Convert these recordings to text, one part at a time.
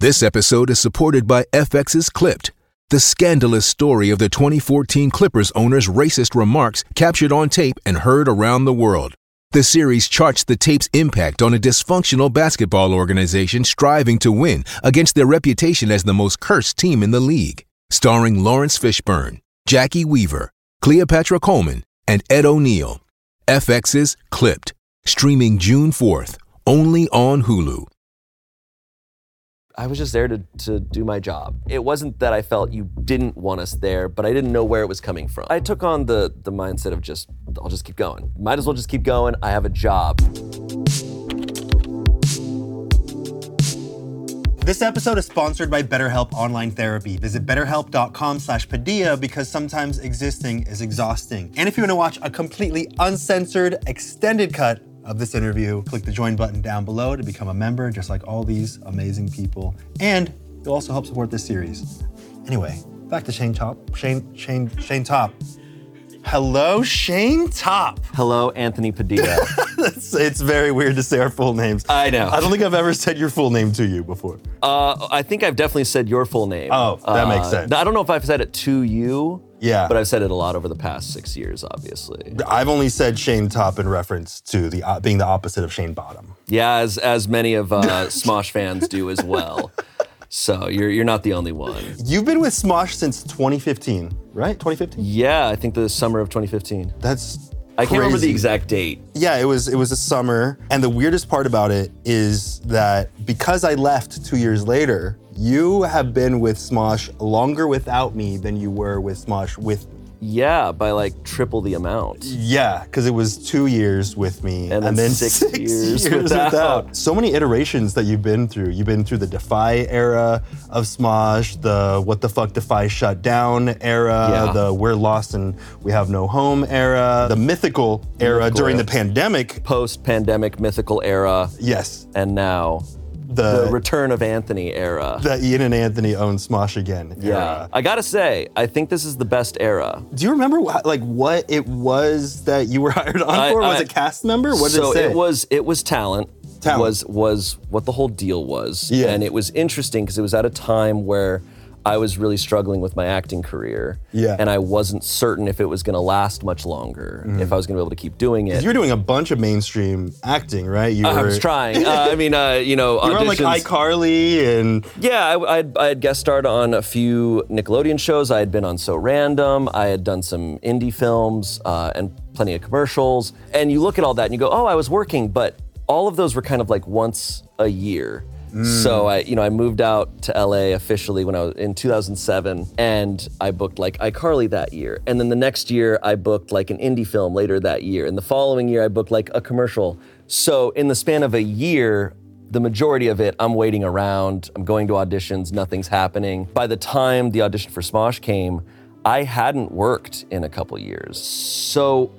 This episode is supported by FX's Clipped, the scandalous story of the 2014 Clippers owner's racist remarks captured on tape and heard around the world. The series charts the tape's impact on a dysfunctional basketball organization striving to win against their reputation as the most cursed team in the league. Starring Lawrence Fishburne, Jackie Weaver, Cleopatra Coleman, and Ed O'Neill. FX's Clipped, streaming June 4th, only on Hulu. I was just there to do my job. It wasn't that I felt you didn't want us there, but I didn't know where it was coming from. I took on the mindset of I'll just keep going. Might as well just keep going. I have a job. This episode is sponsored by BetterHelp Online Therapy. Visit betterhelp.com/Padilla because sometimes existing is exhausting. And if you want to watch a completely uncensored, extended cut of this interview, click the join button down below to become a member, just like all these amazing people. And you'll also help support this series. Anyway, back to Shane Top. Shane Top. Hello, Shane Top. Hello, Anthony Padilla. It's very weird to say our full names. I know. I don't think I've ever said your full name to you before. I think I've definitely said your full name. Oh, that makes sense. I don't know if I've said it to you. Yeah. But I've said it a lot over the past 6 years, obviously. I've only said Shane Top in reference to being the opposite of Shane Bottom. Yeah, as many of Smosh fans do as well. So you're not the only one. You've been with Smosh since 2015, right? 2015? Yeah, I think the summer of 2015. That's I can't remember the crazy. exact date. Yeah, it was a summer. And the weirdest part about it is that because I left 2 years later, you have been with Smosh longer without me than you were with Smosh with me. Yeah, by like triple the amount. Yeah, because it was 2 years with me And then 6 years without. So many iterations that you've been through. You've been through the Defy era of Smosh, the what the fuck Defy shut down era, the we're lost and we have no home era, the mythical era during the pandemic. Post-pandemic mythical era. Yes. And now the return of Anthony era. The Ian and Anthony own Smosh again Yeah. era. I gotta say, I think this is the best era. Do you remember what it was that you were hired on for? Was it cast member? What did it say? it was talent. Talent. Was what the whole deal was. Yeah. And it was interesting because it was at a time where I was really struggling with my acting career. Yeah. And I wasn't certain if it was gonna last much longer, if I was gonna be able to keep doing it. You were doing a bunch of mainstream acting, right? I was trying. Auditions. You were on like iCarly and... Yeah, I had guest starred on a few Nickelodeon shows. I had been on So Random. I had done some indie films and plenty of commercials. And you look at all that and you go, oh, I was working, but all of those were kind of like once a year. So I moved out to LA officially when I was in 2007, and I booked like iCarly that year. And then the next year I booked like an indie film later that year. And the following year I booked like a commercial. So in the span of a year, the majority of it, I'm waiting around, I'm going to auditions, nothing's happening. By the time the audition for Smosh came, I hadn't worked in a couple years. So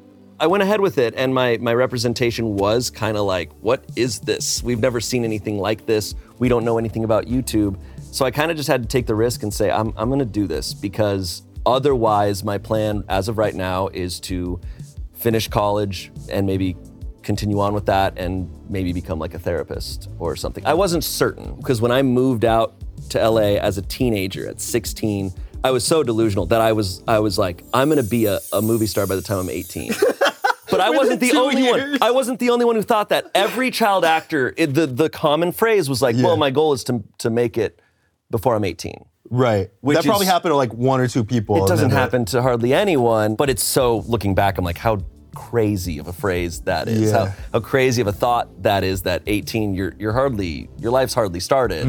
I went ahead with it, and my representation was kind of like, what is this? We've never seen anything like this. We don't know anything about YouTube. So I kind of just had to take the risk and say, I'm gonna do this, because otherwise my plan as of right now is to finish college and maybe continue on with that and maybe become like a therapist or something. I wasn't certain, because when I moved out to LA as a teenager at 16, I was so delusional that I was like, I'm gonna be a movie star by the time I'm 18. But I wasn't the only one. I wasn't the only one who thought that. Every child actor, the common phrase was like, well, my goal is to make it before I'm 18. Right. That probably happened to like one or two people. It doesn't happen to hardly anyone, but it's so, looking back, I'm like, how crazy of a phrase that is. Yeah. How crazy of a thought that is, that 18, your life's hardly started.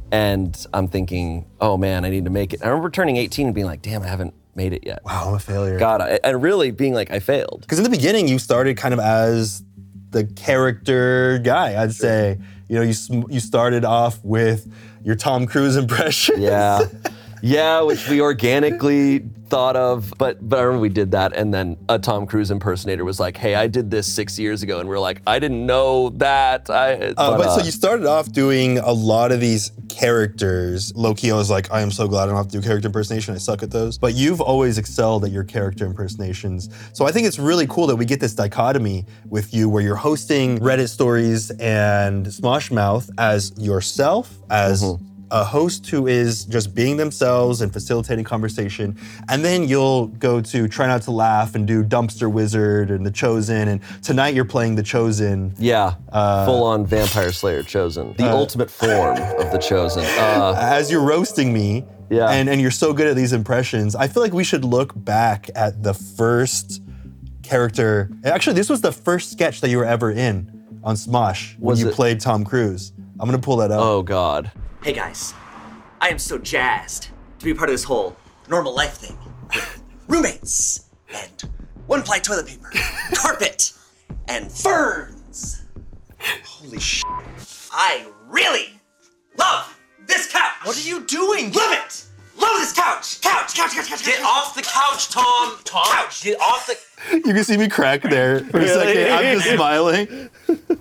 And I'm thinking, oh man, I need to make it. I remember turning 18 and being like, damn, I haven't made it yet. Wow, I'm a failure. God, and really being like, I failed. Because in the beginning, you started kind of as the character guy, I'd say. You know, you started off with your Tom Cruise impression. Yeah, which we organically thought of, but I remember we did that, and then a Tom Cruise impersonator was like, hey, I did this 6 years ago, and we are like, I didn't know that. So you started off doing a lot of these characters. Low-key, I was like, I am so glad I don't have to do character impersonation. I suck at those. But you've always excelled at your character impersonations. So I think it's really cool that we get this dichotomy with you where you're hosting Reddit stories and Smosh Mouth as yourself, as a host who is just being themselves and facilitating conversation. And then you'll go to Try Not to Laugh and do Dumpster Wizard and The Chosen. And tonight you're playing The Chosen. Yeah, full-on Vampire Slayer Chosen. The ultimate form of The Chosen. As you're roasting me, and you're so good at these impressions, I feel like we should look back at the first character. Actually, this was the first sketch that you were ever in on Smosh when you played Tom Cruise. I'm gonna pull that up. Oh, God. Hey guys, I am so jazzed to be part of this whole normal life thing. Roommates, and one-ply toilet paper, carpet, and ferns. Holy shit. I really love this couch. What are you doing? Love it. Love this couch. Couch. Get off the couch, Tom. Couch. Get off the... You can see me crack there for a second. I'm just smiling.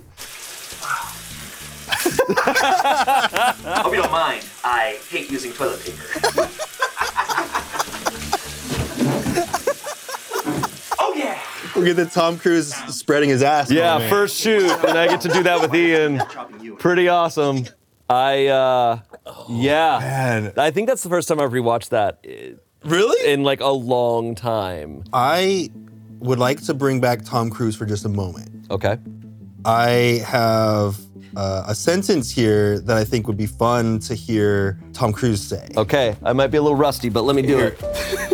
Hope you don't mind. I hate using toilet paper. Oh yeah! We get the Tom Cruise spreading his ass. Yeah, moment. first shoot, and I get to do that with Ian. Pretty awesome. Man. I think that's the first time I've rewatched that. Really? In like a long time. I would like to bring back Tom Cruise for just a moment. Okay. I have a sentence here that I think would be fun to hear Tom Cruise say. Okay, I might be a little rusty, but let me do it.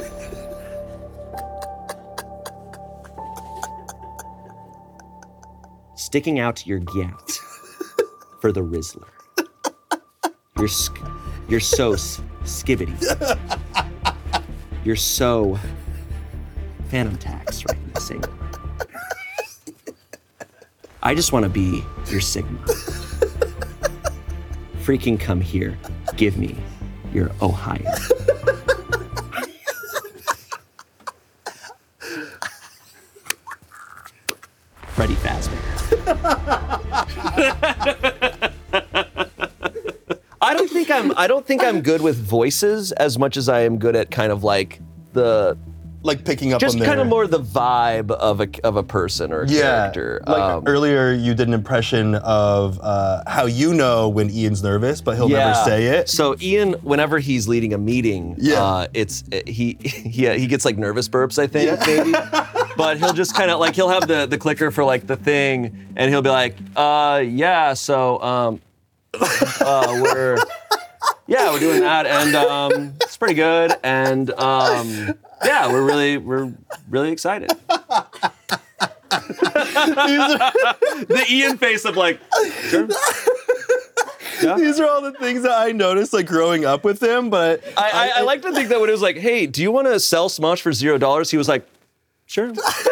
Sticking out your gout for the Rizzler. You're so skibbity. You're so Phantom Tax, right? Sing. I just want to be your Sigma. Freaking come here. Give me your Ohio. Freddy Fazbear. I don't think I'm good with voices as much as I am good at kind of like the Like picking up just on kind of more the vibe of a person or a character. Like earlier you did an impression of how you know when Ian's nervous, but he'll never say it. So Ian, whenever he's leading a meeting, he gets like nervous burps, I think, maybe. But he'll just kind of like, he'll have the clicker for like the thing, and he'll be like, we're doing that, and it's pretty good, and we're really excited. The Ian face of like, sure. Yeah. These are all the things that I noticed like growing up with him, but I like to think that when it was like, hey, do you want to sell Smosh for $0? He was like, sure.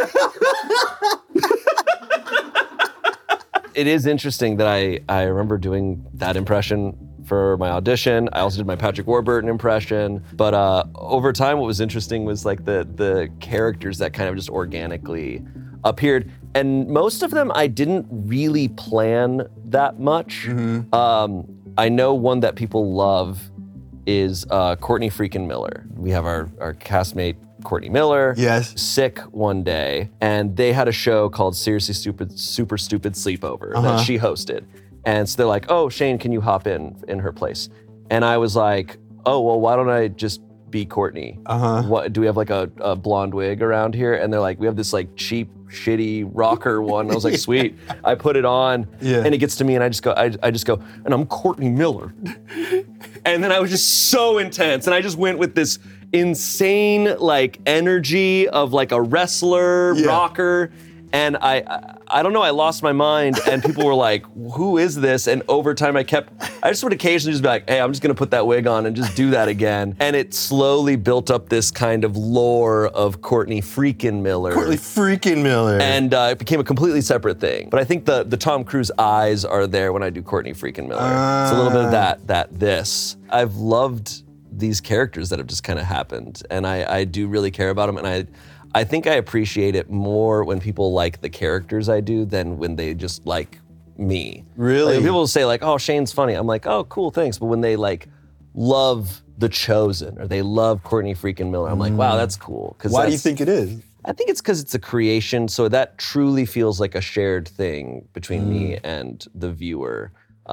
It is interesting that I remember doing that impression for my audition. I also did my Patrick Warburton impression. But over time, what was interesting was like the characters that kind of just organically appeared. And most of them I didn't really plan that much. Mm-hmm. I know one that people love is Courtney freaking Miller. We have our castmate, Courtney Miller, sick one day, and they had a show called Seriously Stupid, Super Stupid Sleepover that she hosted. And so they're like, oh, Shane, can you hop in her place? And I was like, oh, well, why don't I just be Courtney? What, do we have like a blonde wig around here? And they're like, we have this like cheap, shitty rocker one. I was like, sweet. I put it on, and it gets to me, and I just go, and I'm Courtney Miller. And then I was just so intense, and I just went with this insane like energy of like a wrestler, rocker. And I don't know, I lost my mind, and people were like, who is this? And over time I just would occasionally just be like, hey, I'm just gonna put that wig on and just do that again. And it slowly built up this kind of lore of Courtney freaking Miller. Courtney freaking Miller. And it became a completely separate thing. But I think the Tom Cruise eyes are there when I do Courtney freaking Miller. It's a little bit of this. I've loved these characters that have just kind of happened. And I do really care about them. And I think I appreciate it more when people like the characters I do than when they just like me. Really? Like, people will say like, oh, Shane's funny. I'm like, oh, cool, thanks. But when they like love The Chosen or they love Courtney freaking Miller, I'm like, wow, that's cool. Why do you think it is? I think it's because it's a creation, so that truly feels like a shared thing between me and the viewer.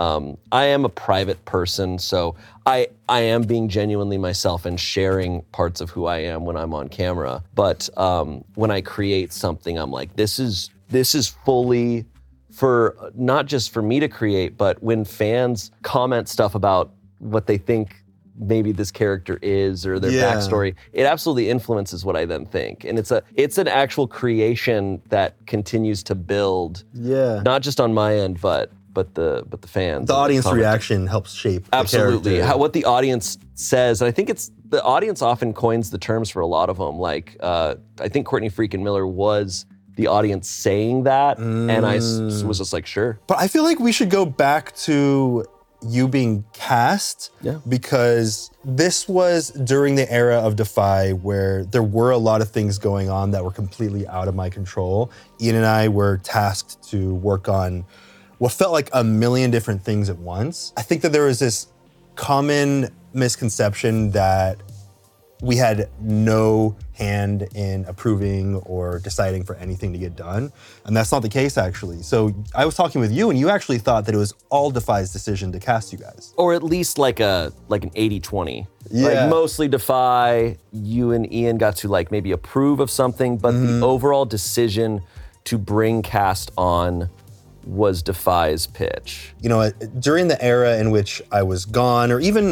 I am a private person, so I am being genuinely myself and sharing parts of who I am when I'm on camera. But when I create something, I'm like, this is fully for not just for me to create, but when fans comment stuff about what they think maybe this character is or their backstory, it absolutely influences what I then think. And it's an actual creation that continues to build, not just on my end, but the fans. The audience comment. reaction helps shape Absolutely. the character. What the audience says, and I think it's, the audience often coins the terms for a lot of them. Like, I think Courtney freaking Miller was the audience saying that, and I was just like, sure. But I feel like we should go back to you being cast, because this was during the era of Defy where there were a lot of things going on that were completely out of my control. Ian and I were tasked to work on what felt like a million different things at once. I think that there was this common misconception that we had no hand in approving or deciding for anything to get done. And that's not the case, actually. So I was talking with you, and you actually thought that it was all Defy's decision to cast you guys. Or at least like an 80-20. Yeah. Like mostly Defy, you and Ian got to like maybe approve of something, but the overall decision to bring cast on was Defy's pitch. You know, during the era in which I was gone, or even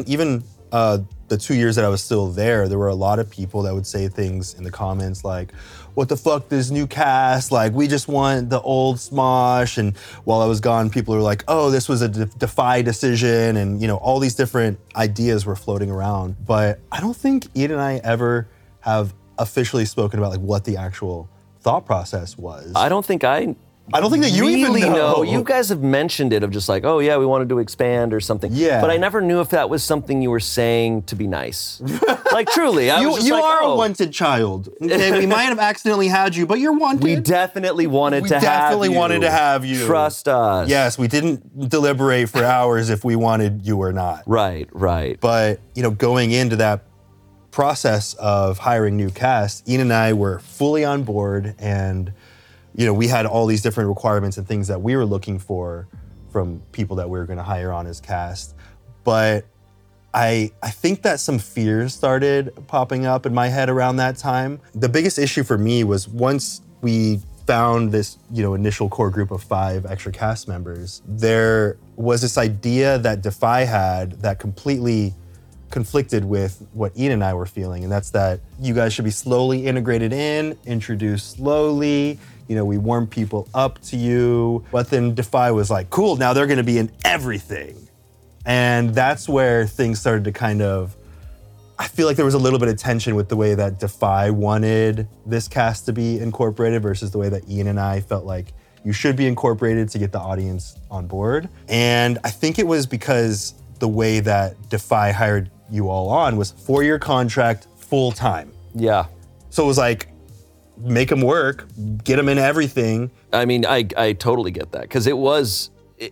the 2 years that I was still there were a lot of people that would say things in the comments like, what the fuck, this new cast? Like, we just want the old Smosh. And while I was gone, people were like, oh, this was a Defy decision. And, you know, all these different ideas were floating around. But I don't think Ian and I ever have officially spoken about like what the actual thought process was. I don't think that you really even know. You guys have mentioned it of just like, oh yeah, we wanted to expand or something. Yeah. But I never knew if that was something you were saying to be nice. Like truly, I was just You like, are oh. a wanted child. Okay, we might have accidentally had you, but you're wanted. We definitely wanted We to have you. definitely wanted to have you. Trust us. Yes, we didn't deliberate for hours if we wanted you or not. Right. But, you know, going into that process of hiring new cast, Ian and I were fully on board, and, you know, we had all these different requirements and things that we were looking for from people that we were going to hire on as cast. But I think that some fears started popping up in my head around that time. The biggest issue for me was once we found this, you know, initial core group of 5 extra cast members, there was this idea that Defy had that completely conflicted with what Ian and I were feeling, and that's that you guys should be slowly integrated in, introduced slowly. You know, we warm people up to you. But then Defy was like, cool, now they're gonna be in everything. And that's where things started to kind of, I feel like there was a little bit of tension with the way that Defy wanted this cast to be incorporated versus the way that Ian and I felt like you should be incorporated to get the audience on board. And I think it was because the way that Defy hired you all on was 4-year contract, full time. Yeah. So it was like, make them work, get them in everything. I mean, I totally get that because it was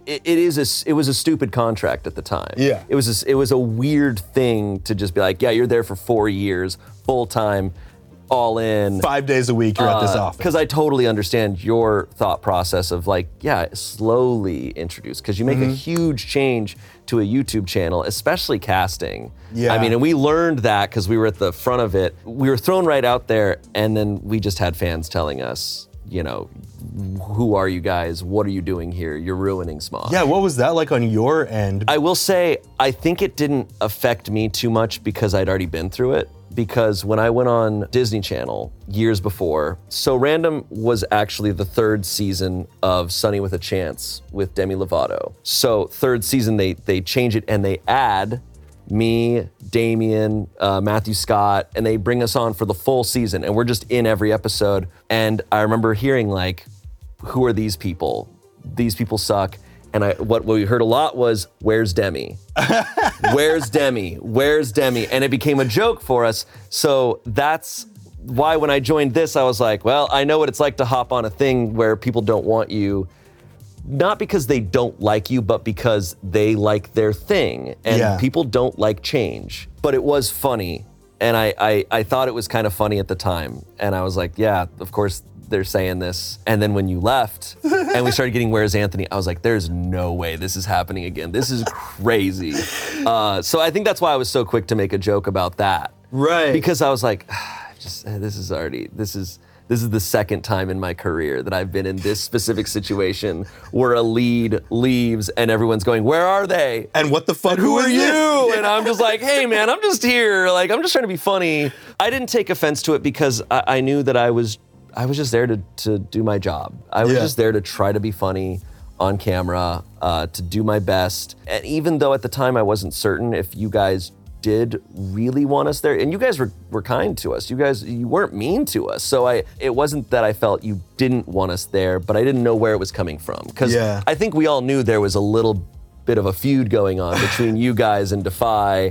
a stupid contract at the time. Yeah. It was a weird thing to just be like, yeah, you're there for 4 years, full time, all in. 5 days a week, you're at this office. Because I totally understand your thought process of like, yeah, slowly introduce. Because you make a huge change to a YouTube channel, especially casting. Yeah. I mean, and we learned that because we were at the front of it. We were thrown right out there, and then we just had fans telling us, you know, who are you guys? What are you doing here? You're ruining Smosh. Yeah, what was that like on your end? I will say, I think it didn't affect me too much because I'd already been through it. Because when I went on Disney Channel years before, So Random was actually the 3rd season of Sunny with a Chance with Demi Lovato. So 3rd season, they change it and they add me, Damien, Matthew Scott, and they bring us on for the full season. And we're just in every episode. And I remember hearing like, who are these people? These people suck. And what we heard a lot was, where's Demi? Where's Demi? Where's Demi? And it became a joke for us. So that's why when I joined this, I was like, well, I know what it's like to hop on a thing where people don't want you, not because they don't like you, but because they like their thing. And people don't like change. But it was funny. And I thought it was kind of funny at the time. And I was like, yeah, of course they're saying this. And then when you left and we started getting Where's Anthony, I was like, there's no way this is happening again. This is crazy. So I think that's why I was so quick to make a joke about that. Right. Because I was like, this is the second time in my career that I've been in this specific situation where a lead leaves and everyone's going, where are they? And what the fuck, Who are you? This? And I'm just like, hey man, I'm just here. Like, I'm just trying to be funny. I didn't take offense to it because I knew that I was just there to do my job. I was just there to try to be funny on camera, to do my best. And even though at the time I wasn't certain if you guys did really want us there, and you guys were kind to us. You weren't mean to us. So it wasn't that I felt you didn't want us there, but I didn't know where it was coming from. Because I think we all knew there was a little bit of a feud going on between you guys and Defy,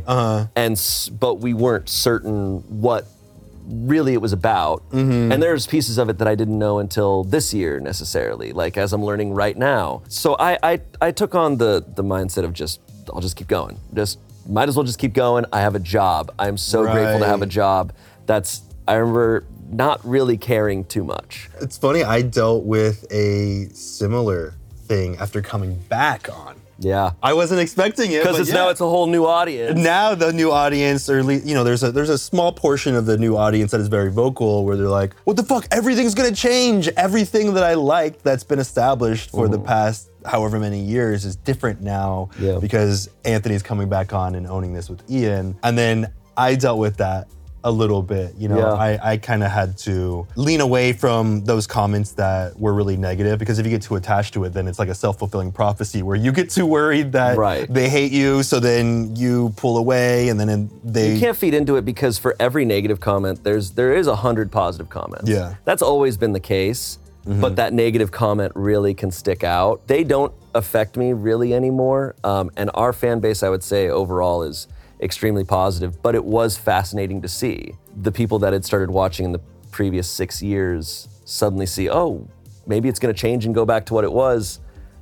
but we weren't certain what really it was about. And there's pieces of it that I didn't know until this year necessarily, like as I'm learning right now. So I took on the mindset of I'll just keep going. Might as well just keep going. I have a job. I'm so grateful to have a job. I remember not really caring too much. It's funny, I dealt with a similar thing after coming back on. Yeah. I wasn't expecting it. Because now it's a whole new audience. Now the new audience, or at least, there's a small portion of the new audience that is very vocal where they're like, what the fuck, everything's gonna change. Everything that I liked that's been established for the past however many years is different now because Anthony's coming back on and owning this with Ian. And then I dealt with that a little bit, I kind of had to lean away from those comments that were really negative, because if you get too attached to it, then it's like a self-fulfilling prophecy where you get too worried that they hate you, so then you pull away, and then you can't feed into it, because for every negative comment, there is 100 positive comments. Yeah. That's always been the case, but that negative comment really can stick out. They don't affect me really anymore, and our fan base, I would say, overall is extremely positive, but it was fascinating to see the people that had started watching in the previous 6 years suddenly see, oh, maybe it's gonna change and go back to what it was.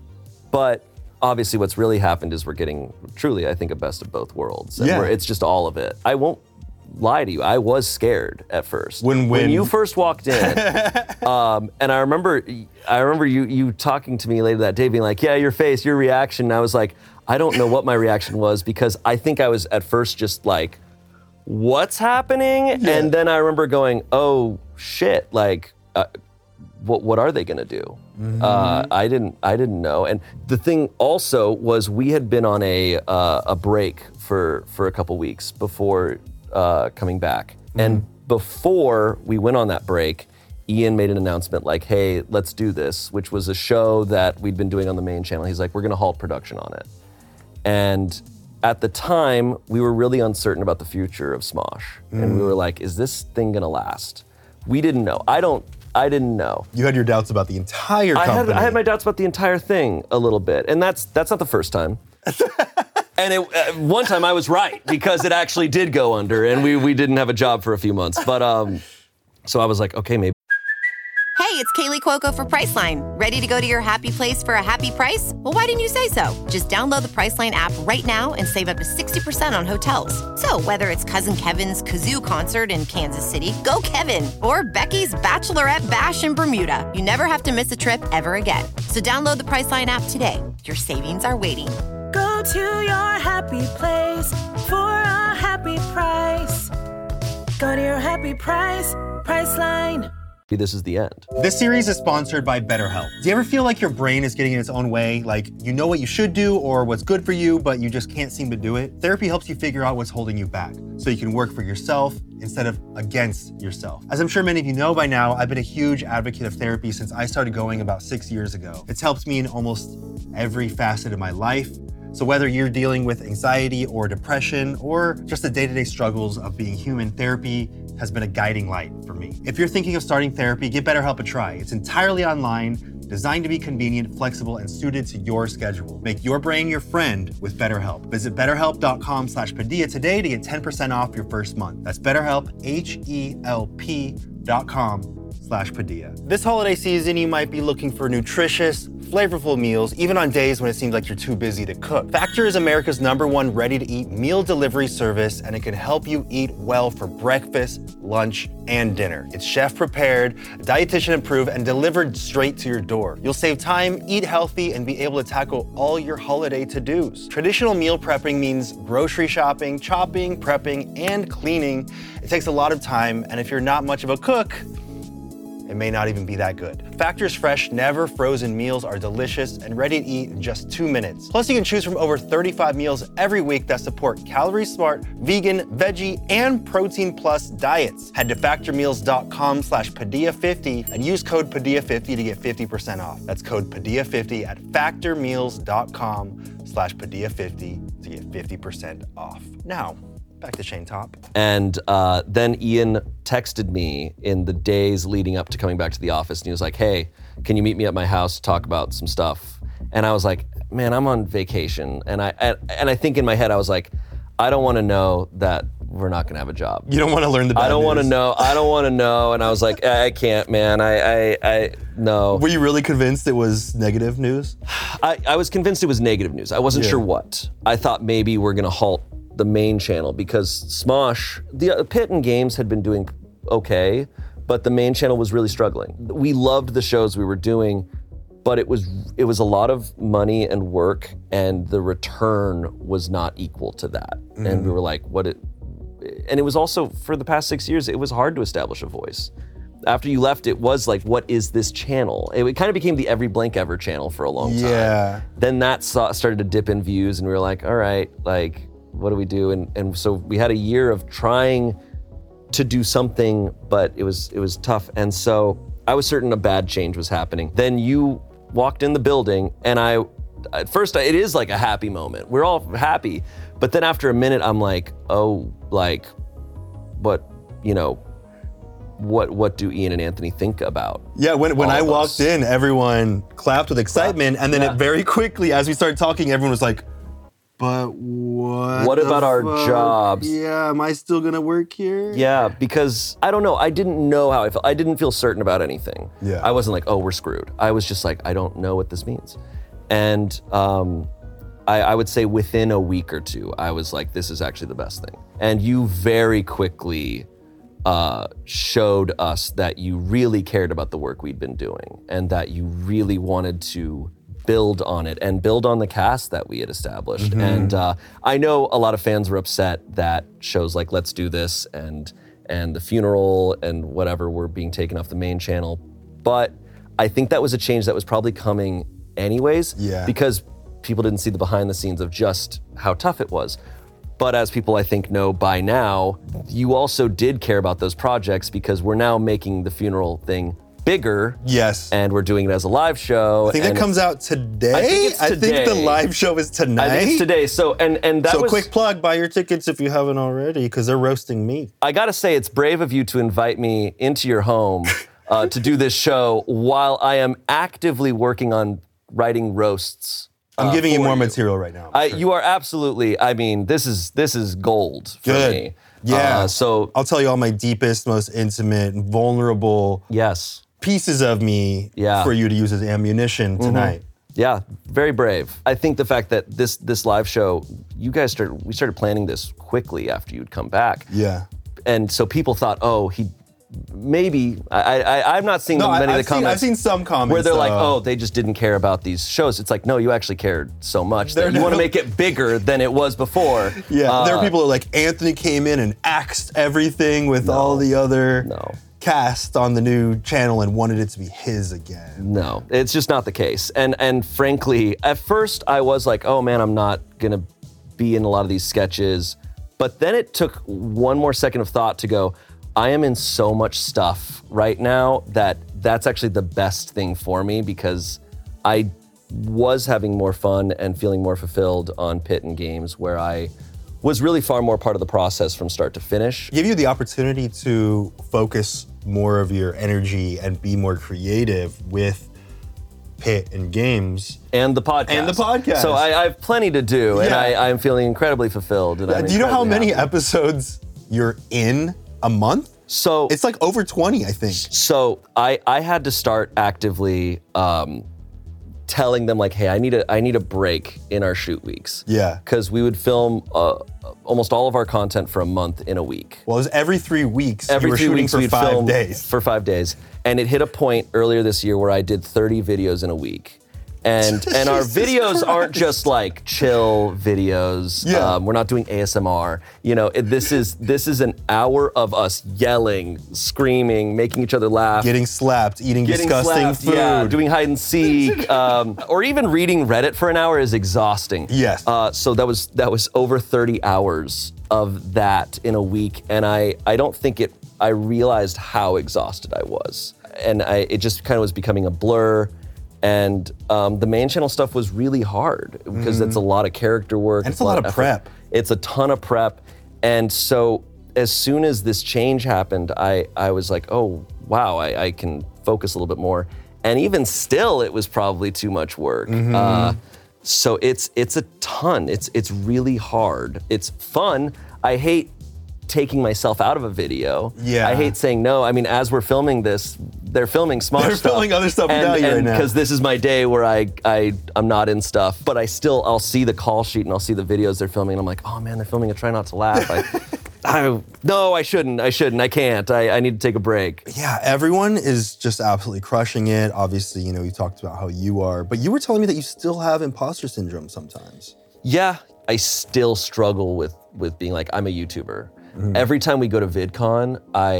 But obviously what's really happened is we're getting truly, I think, a best of both worlds. And it's just all of it. I won't lie to you, I was scared at first. When you first walked in, and I remember you talking to me later that day being like, yeah, your face, your reaction, and I was like, I don't know what my reaction was, because I think I was at first just like, what's happening? Yeah. And then I remember going, oh shit, like, what are they gonna do? I didn't know. And the thing also was we had been on a break for a couple weeks before coming back. And before we went on that break, Ian made an announcement like, hey, let's do this, which was a show that we'd been doing on the main channel. He's like, we're gonna halt production on it. And at the time, we were really uncertain about the future of Smosh. And we were like, is this thing gonna last? We didn't know. I didn't know. You had your doubts about the entire company. I had my doubts about the entire thing a little bit. And that's not the first time. And one time I was right, because it actually did go under and we didn't have a job for a few months. But so I was like, okay, maybe. Hey, it's Kaylee Cuoco for Priceline. Ready to go to your happy place for a happy price? Well, why didn't you say so? Just download the Priceline app right now and save up to 60% on hotels. So whether it's Cousin Kevin's Kazoo Concert in Kansas City, go Kevin, or Becky's Bachelorette Bash in Bermuda, you never have to miss a trip ever again. So download the Priceline app today. Your savings are waiting. Go to your happy place for a happy price. Go to your happy price, Priceline. This is the end. This series is sponsored by BetterHelp. Do you ever feel like your brain is getting in its own way? Like you know what you should do or what's good for you, but you just can't seem to do it? Therapy helps you figure out what's holding you back so you can work for yourself instead of against yourself. As I'm sure many of you know by now, I've been a huge advocate of therapy since I started going about 6 years ago. It's helped me in almost every facet of my life. So whether you're dealing with anxiety or depression or just the day-to-day struggles of being human, therapy has been a guiding light for me. If you're thinking of starting therapy, give BetterHelp a try. It's entirely online. designed to be convenient, flexible, and suited to your schedule. Make your brain your friend with BetterHelp. Visit betterhelp.com/Padilla today to get 10% off your first month. That's BetterHelp, HELP.com/Padilla. This holiday season, you might be looking for nutritious, flavorful meals, even on days when it seems like you're too busy to cook. Factor is America's #1 ready-to-eat meal delivery service, and it can help you eat well for breakfast, lunch, and dinner. It's chef-prepared, dietitian-approved, and delivered straight to your door. You'll save time, eat healthy, and be able to tackle all your holiday to-dos. Traditional meal prepping means grocery shopping, chopping, prepping, and cleaning. It takes a lot of time, and if you're not much of a cook, it may not even be that good. Factor's fresh, never frozen meals are delicious and ready to eat in just 2 minutes. Plus, you can choose from over 35 meals every week that support calorie-smart, vegan, veggie, and protein plus diets. Head to factormeals.com/Padilla50 and use code Padilla50 to get 50% off. That's code Padilla50 at factormeals.com/Padilla50 to get 50% off. Now, back to Shane Top. And then Ian texted me in the days leading up to coming back to the office, and he was like, hey, can you meet me at my house to talk about some stuff? And I was like, man, I'm on vacation. And I think in my head, I was like, I don't want to know that we're not going to have a job. You don't want to learn the bad I don't want to news. know. I don't want to know. And I was like, I can't, man. I no. Were you really convinced it was negative news? I was convinced it was negative news. I wasn't sure what. I thought maybe we're going to halt the main channel because Smosh, the Pit and Games had been doing okay, but the main channel was really struggling. We loved the shows we were doing, but it was a lot of money and work, and the return was not equal to that. And we were like, and it was also, for the past 6 years, it was hard to establish a voice. After you left, it was like, what is this channel? It kind of became the Every Blank Ever channel for a long time. Yeah. Then that started to dip in views, and we were like, all right, like, what do we do? And so we had a year of trying to do something, but it was tough. And so I was certain a bad change was happening. Then you walked in the building, and at first it is like a happy moment. We're all happy. But then after a minute, I'm like, oh, like, what do Ian and Anthony think about? Yeah, when I walked in, everyone clapped with excitement, and then Yeah. it very quickly, as we started talking, everyone was like, but what about the our fuck? jobs? Yeah, am I still gonna work here? Yeah, because I don't know. I didn't know how I felt. I didn't feel certain about anything. Yeah. I wasn't like, oh, we're screwed. I was just like, I don't know what this means. And I would say within a week or two, I was like, this is actually the best thing. And you very quickly showed us that you really cared about the work we'd been doing, and that you really wanted to build on it and build on the cast that we had established. And I know a lot of fans were upset that shows like Let's Do This and The Funeral and whatever were being taken off the main channel. But I think that was a change that was probably coming anyways, because people didn't see the behind the scenes of just how tough it was. But as people I think know by now, you also did care about those projects, because we're now making the Funeral thing bigger. Yes. And we're doing it as a live show. I think that comes out today. I think it's today. I think the live show is tonight. I think it's today. So and that so was quick plug, buy your tickets if you haven't already, because they're roasting me. I gotta say, it's brave of you to invite me into your home to do this show while I am actively working on writing roasts. I'm giving you for more material right now. Sure. You are absolutely. I mean, this is gold for Good. me. Yeah. So I'll tell you all my deepest, most intimate, vulnerable pieces of me for you to use as ammunition tonight. Yeah, very brave. I think the fact that this live show, we started planning this quickly after you'd come back. Yeah. And so people thought, oh, I'm not seeing many of the comments. I've seen some comments where they're like, oh, they just didn't care about these shows. It's like, no, you actually cared so much that you want to make it bigger than it was before. Yeah, there were people who like, Anthony came in and axed everything with all the other cast on the new channel and wanted it to be his again. No, it's just not the case. And frankly, at first I was like, oh man, I'm not gonna be in a lot of these sketches. But then it took one more second of thought to go, I am in so much stuff right now that's actually the best thing for me, because I was having more fun and feeling more fulfilled on Pit and Games, where I was really far more part of the process from start to finish. Give you the opportunity to focus more of your energy and be more creative with Pit and games. And the podcast. So I have plenty to do, and I'm feeling incredibly fulfilled. And do you know how many happy. episodes you're in a month? So it's like over 20, I think. So I had to start actively telling them like, hey, I need a break in our shoot weeks. Yeah. Because we would film almost all of our content for a month in a week. Well, it was every 3 weeks. Every you were 3 shooting weeks for we'd 5 film days. For 5 days. And it hit a point earlier this year where I did 30 videos in a week. And our videos aren't just like chill videos. Yeah. We're not doing ASMR. You know, this is an hour of us yelling, screaming, making each other laugh. Getting slapped, eating disgusting food. Yeah, doing hide and seek, or even reading Reddit for an hour is exhausting. Yes. So that was over 30 hours of that in a week, and I don't think I realized how exhausted I was, and it just kind of was becoming a blur. And the main channel stuff was really hard because it's a lot of character work. And it's a lot of effort. prep. It's a ton of prep. And so as soon as this change happened, I was like, oh, wow, I can focus a little bit more. And even still, it was probably too much work. So it's a ton. It's really hard. It's fun. I hate taking myself out of a video. Yeah. I hate saying no. I mean, as we're filming this, they're filming Smosh They're stuff. filming other stuff without you right now. Because this is my day where I'm not in stuff, but I'll see the call sheet and I'll see the videos they're filming and I'm like, oh man, they're filming a Try Not to Laugh. No, I shouldn't. I can't. I need to take a break. Yeah, everyone is just absolutely crushing it. Obviously, you know, you talked about how you are, but you were telling me that you still have imposter syndrome sometimes. Yeah, I still struggle with being like, I'm a YouTuber. Every time we go to VidCon,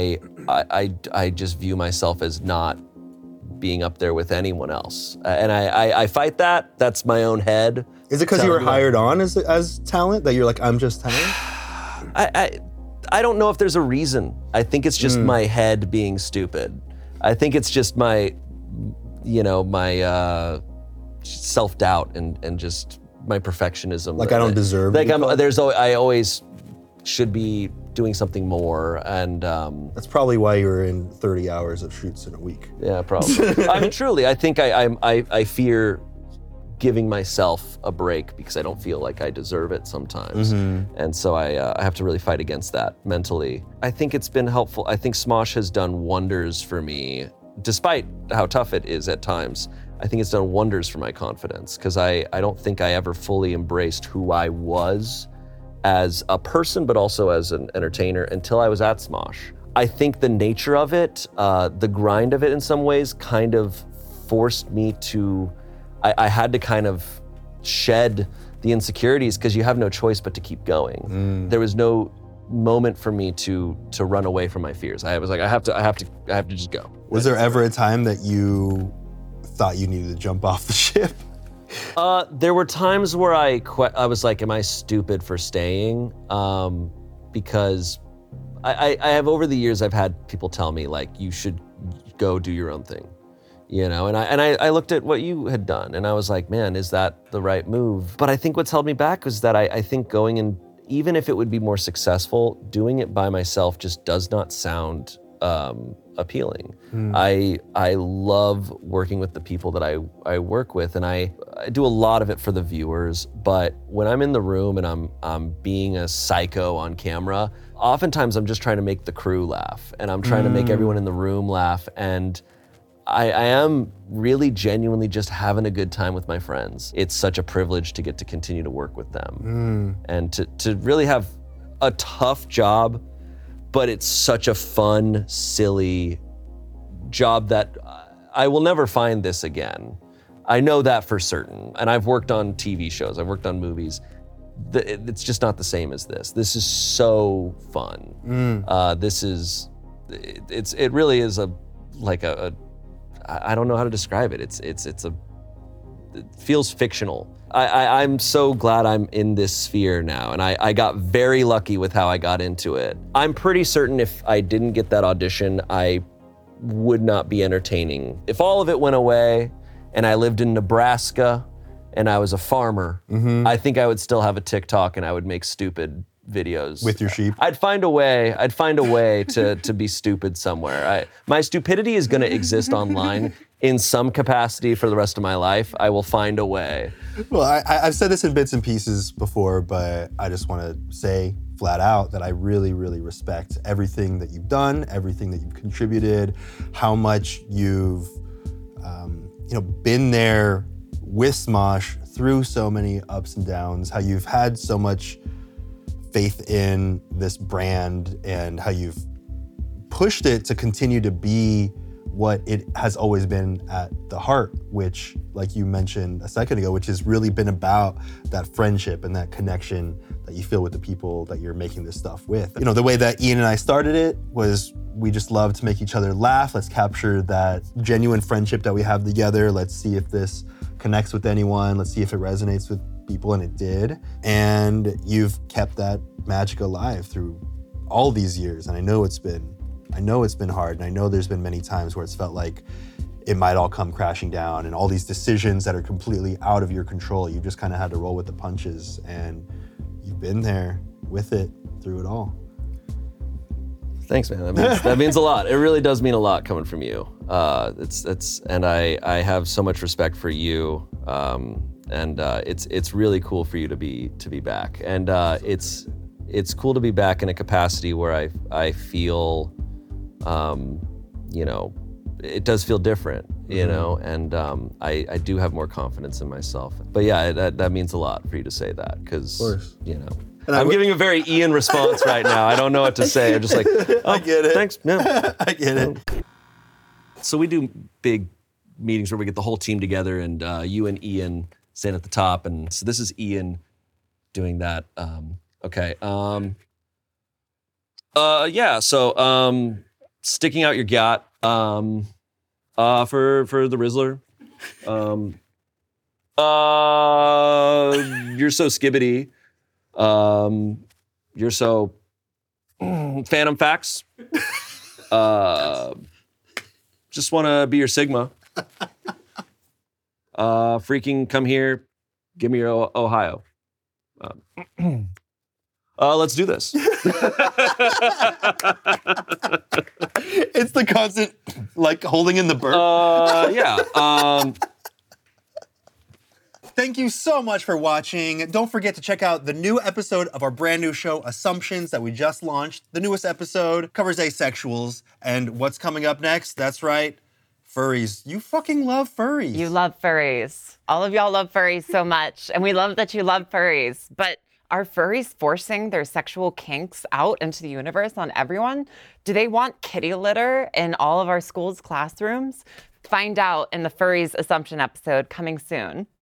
I just view myself as not being up there with anyone else. And I fight that. That's my own head. Is it because you were hired on as talent that you're like, I'm just talent? I don't know if there's a reason. I think it's just my head being stupid. I think it's just my self-doubt and just my perfectionism. Like I don't deserve like it. I always should be doing something more, and that's probably why you were in 30 hours of shoots in a week. Yeah, probably. I mean, truly, I think I fear giving myself a break because I don't feel like I deserve it sometimes, and so I have to really fight against that mentally. I think it's been helpful. I think Smosh has done wonders for me, despite how tough it is at times. I think it's done wonders for my confidence because I don't think I ever fully embraced who I was as a person, but also as an entertainer until I was at Smosh. I think the nature of it, the grind of it in some ways kind of forced me to, I had to kind of shed the insecurities because you have no choice but to keep going. There was no moment for me to run away from my fears. I was like, I have to just go. Was there ever a time that you thought you needed to jump off the ship? There were times where I was like, am I stupid for staying? Because I have, over the years, I've had people tell me like, you should go do your own thing, you know? And I looked at what you had done and I was like, man, is that the right move? But I think what's held me back was that I think going in, even if it would be more successful, doing it by myself just does not sound appealing. I love working with the people that I work with, and I do a lot of it for the viewers, but when I'm in the room and I'm being a psycho on camera, oftentimes I'm just trying to make the crew laugh, and I'm trying to make everyone in the room laugh, and I am really genuinely just having a good time with my friends. It's such a privilege to get to continue to work with them, and to really have a tough job, but it's such a fun, silly job that I will never find this again. I know that for certain. And I've worked on TV shows, I've worked on movies. It's just not the same as this. This is so fun. It really is I don't know how to describe it. It feels fictional. I'm so glad I'm in this sphere now, and I got very lucky with how I got into it. I'm pretty certain if I didn't get that audition, I would not be entertaining. If all of it went away and I lived in Nebraska and I was a farmer, I think I would still have a TikTok and I would make stupid videos With your sheep? I'd find a way to be stupid somewhere. My stupidity is going to exist online in some capacity for the rest of my life. I will find a way. Well, I've said this in bits and pieces before, but I just want to say flat out that I really, really respect everything that you've done, everything that you've contributed, how much you've been there with Smosh through so many ups and downs, how you've had so much faith in this brand and how you've pushed it to continue to be what it has always been at the heart, which, like you mentioned a second ago, which has really been about that friendship and that connection that you feel with the people that you're making this stuff with. You know, the way that Ian and I started it was we just love to make each other laugh. Let's capture that genuine friendship that we have together. Let's see if this connects with anyone. Let's see if it resonates with people, and it did. And you've kept that magic alive through all these years. And I know it's been hard, and I know there's been many times where it's felt like it might all come crashing down, and all these decisions that are completely out of your control. You just kind of had to roll with the punches, and you've been there with it through it all. Thanks, man. That means a lot. It really does mean a lot coming from you. And I have so much respect for you. And it's really cool for you to be back. And it's cool to be back in a capacity where I feel, it does feel different, and I do have more confidence in myself. But yeah, that means a lot for you to say that, because, I'm giving a very Ian response right now. I don't know what to say. I'm just like, I get it. Thanks. Yeah. I get it. So we do big meetings where we get the whole team together, and you and Ian stand at the top. And so this is Ian doing that. Okay. So sticking out your gat for the Rizzler. You're so skibbity. You're so Phantom Facts. Just want to be your Sigma. Freaking come here. Give me your Ohio. Let's do this. It's the constant, holding in the burp. Yeah. Thank you so much for watching. Don't forget to check out the new episode of our brand new show, Assumptions, that we just launched. The newest episode covers asexuals. And what's coming up next? That's right, furries. You fucking love furries. You love furries. All of y'all love furries so much. And we love that you love furries. But are furries forcing their sexual kinks out into the universe on everyone? Do they want kitty litter in all of our schools' classrooms? Find out in the Furries Assumption episode coming soon.